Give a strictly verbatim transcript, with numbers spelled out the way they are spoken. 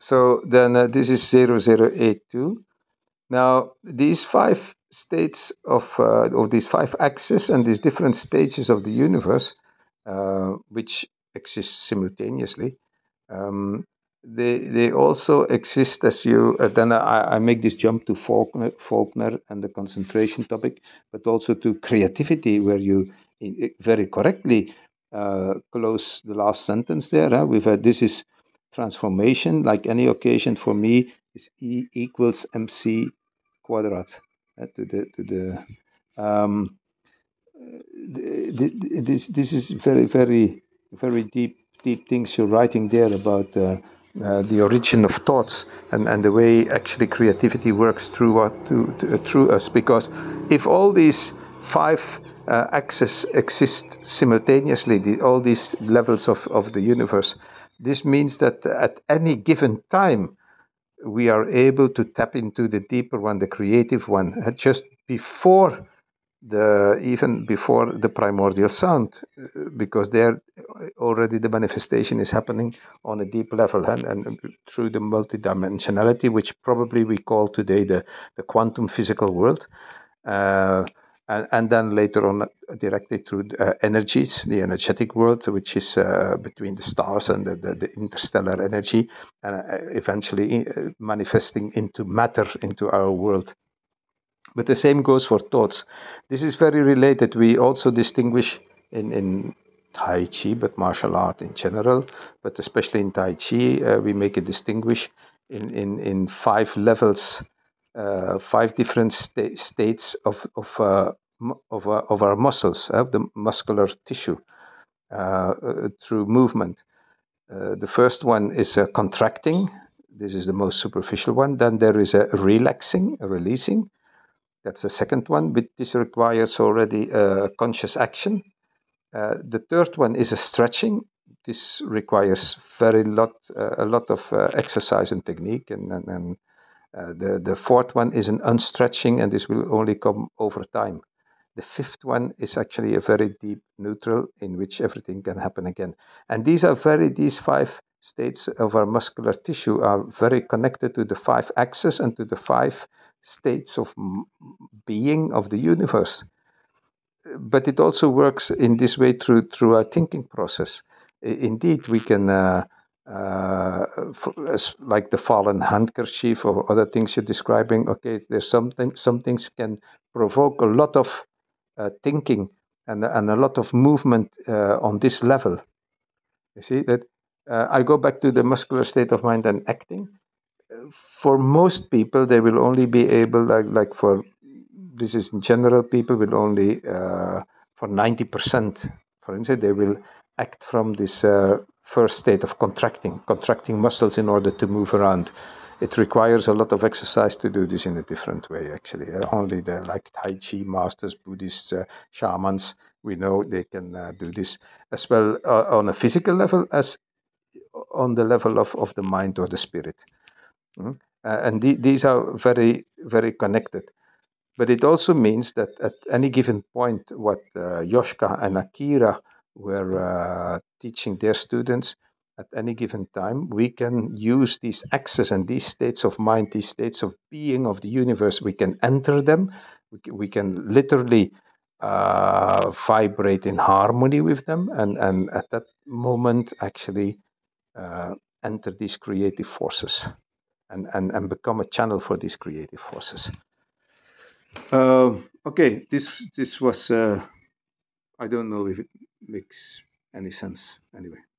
So then uh, this is zero zero eight two. Now these five states of uh, of these five axes and these different stages of the universe, uh, which exist simultaneously, um, they they also exist as you. Uh, then I, I make this jump to Faulkner, Faulkner and the concentration topic, but also to creativity, where you very correctly uh, close the last sentence there. Huh? We've had this is transformation, like any occasion for me, is E equals mc quadrat uh, to the to the. Um, this this is very very very deep deep things you're writing there about uh, uh, the origin of thoughts and, and the way actually creativity works through what to, to, uh, through us, because if all these five uh, axes exist simultaneously, the, all these levels of, of the universe, this means that at any given time we are able to tap into the deeper one, the creative one, uh, just before the even before the primordial sound, uh, because there already the manifestation is happening on a deep level, and, and through the multidimensionality, which probably we call today the, the quantum physical world. Uh, and, and then later on, uh, directly through uh, energies, the energetic world, which is uh, between the stars and the, the, the interstellar energy, and uh, eventually uh, manifesting into matter, into our world. But the same goes for thoughts. This is very related. We also distinguish in, in Tai Chi, but martial art in general, but especially in Tai Chi, uh, we make a distinguish in, in, in five levels, uh, five different sta- states of, of, uh, of, uh, of our muscles, of uh, the muscular tissue, uh, uh, through movement. Uh, the first one is uh, contracting. This is the most superficial one. Then there is a relaxing, a releasing. That's the second one, but this requires already uh, conscious action. Uh, the third one is a stretching. This requires very lot, uh, a lot of uh, exercise and technique, and, and, and uh, the the fourth one is an unstretching, and this will only come over time. The fifth one is actually a very deep neutral in which everything can happen again. And these are very these five states of our muscular tissue are very connected to the five axes and to the five states of being of the universe. But it also works in this way through through our thinking process. Indeed, we can, uh, uh, as like the fallen handkerchief or other things you're describing. Okay, there's something. Some things can provoke a lot of uh, thinking and and a lot of movement uh, on this level. You see that. Uh, I go back to the muscular state of mind and acting. For most people, they will only be able, like like for this is in general, people will only uh, for ninety percent, for instance, they will act from this uh, first state of contracting, contracting muscles in order to move around. It requires a lot of exercise to do this in a different way, actually. Uh, only the like Tai Chi masters, Buddhists, uh, shamans, we know they can uh, do this as well uh, on a physical level as on the level of, of the mind or the spirit. Mm. Uh, and the, these are very, very connected. But it also means that at any given point, what uh, Yoshka and Akira were uh, teaching their students, at any given time, we can use these axes and these states of mind, these states of being of the universe, we can enter them, we can, we can literally uh, vibrate in harmony with them, and, and at that moment, actually uh, enter these creative forces and, and, and become a channel for these creative forces. Uh, okay, this this was. Uh, I don't know if it makes any sense. Anyway.